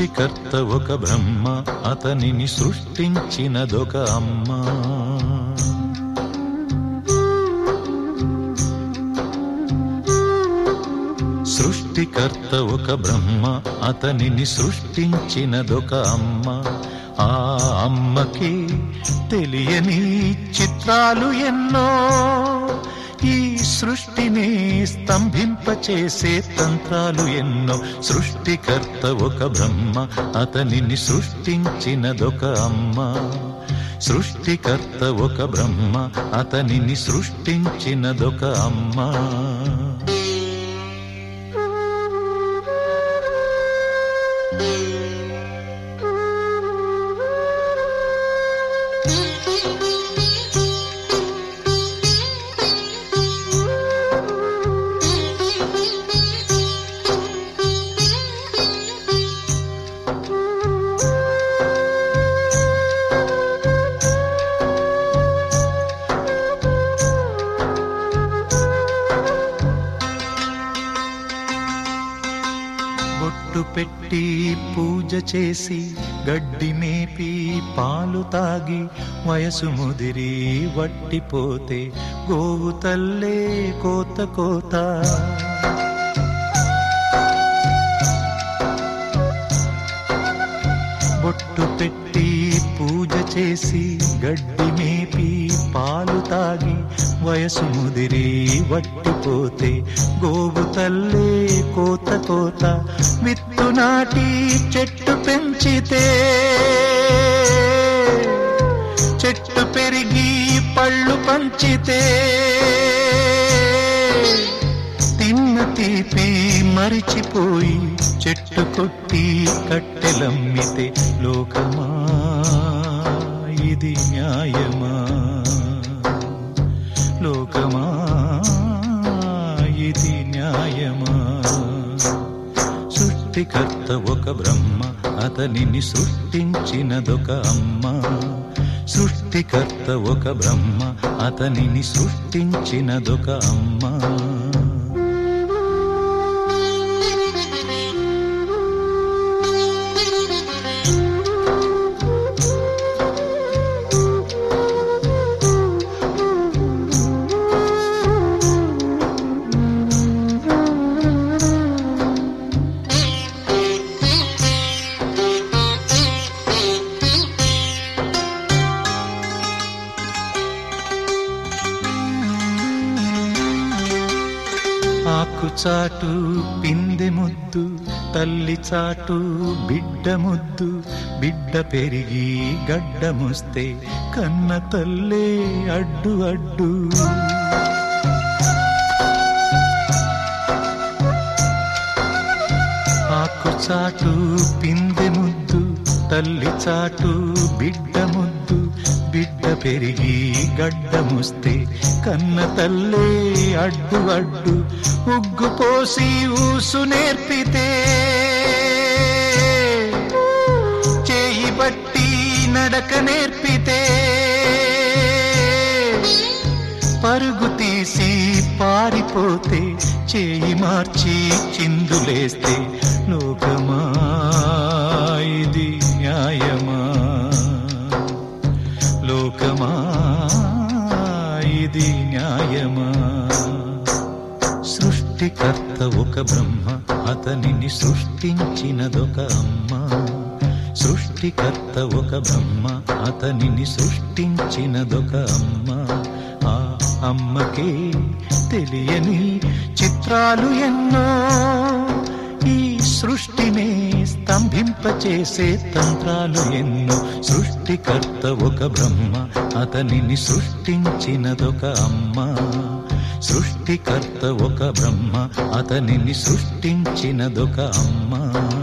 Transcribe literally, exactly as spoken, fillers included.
సృష్టికర్త ఒక బ్రహ్మ, అతనిని సృష్టించినదొక అమ్మ. సృష్టికర్త ఒక బ్రహ్మ, అతనిని సృష్టించినదొక అమ్మ. ఆ అమ్మకి తెలియని చిత్రాలు ఎన్నో, ఈ సృష్టిని స్తంభింపచేసే తంత్రాలు ఎన్నో. సృష్టికర్త ఒక బ్రహ్మ, అతనిని సృష్టించినదొక అమ్మ. సృష్టికర్త ఒక బ్రహ్మ, అతనిని సృష్టించినదొక అమ్మ. బొట్టు పెట్టి పూజ చేసి గడ్డి మేపి పాలు తాగి వయసు ముదిరి వట్టిపోతే గోవు తల్లే కోత కోత. బొట్టు పెట్టి పూజ చేసి గడ్డి మేపి పాలు తాగి వయసు ముదిరి వట్టిపోతే గోవు తల్లే కోత కోత. విత్తు నాటి చెట్టు పెంచితే చెట్టు పెరిగి పళ్ళు పంచితే తిన్న తీపి మరిచిపోయి చెట్టు కొట్టి కట్టెలమ్మితే లోకమా ఇది న్యాయమా? లోకమా ఇది న్యాయమా? సృష్టికర్త ఒక బ్రహ్మ, అతనిని సృష్టించినదొక అమ్మ. సృష్టికర్త ఒక బ్రహ్మ, అతనిని సృష్టించినదొక అమ్మ. ఆకు చాటు పిందె ముద్దు, తల్లి చాటు బిడ్డ ముద్దు. బిడ్డ పెరిగి గడ్డముస్తే కన్న తల్లే అడ్డు అడ్డు. ఆకు చాటు పిందె ముద్దు, తల్లి చాటు బిడ్డ ముద్దు. బిడ్డ పెరిగి గడ్డముస్తే కన్న తల్లే అడ్డు అడ్డు. ఉగ్గు పోసి ఊసు నేర్పితే చేయి బట్టి నడక నేర్పితే పరుగు తీసి పారిపోతే చేయి మార్చి చిందులేస్తే లోకమా ఇది న్యాయమా? లోకమా ఇది న్యాయమా? సృష్టికర్త ఒక బ్రహ్మ, అతనిని సృష్టించినదొక అమ్మ. సృష్టికర్త ఒక బ్రహ్మ, అతనిని సృష్టించినదొక అమ్మ. ఆ అమ్మకే తెలియని చిత్రాలు ఎన్నో, ఈ సృష్టినే స్తంభింపచేసే తంత్రాలు ఎన్నో. సృష్టికర్త ఒక బ్రహ్మ, అతనిని సృష్టించినదొక అమ్మ. సృష్టికర్త ఒక బ్రహ్మ, అతనిని సృష్టించినదొక అమ్మ.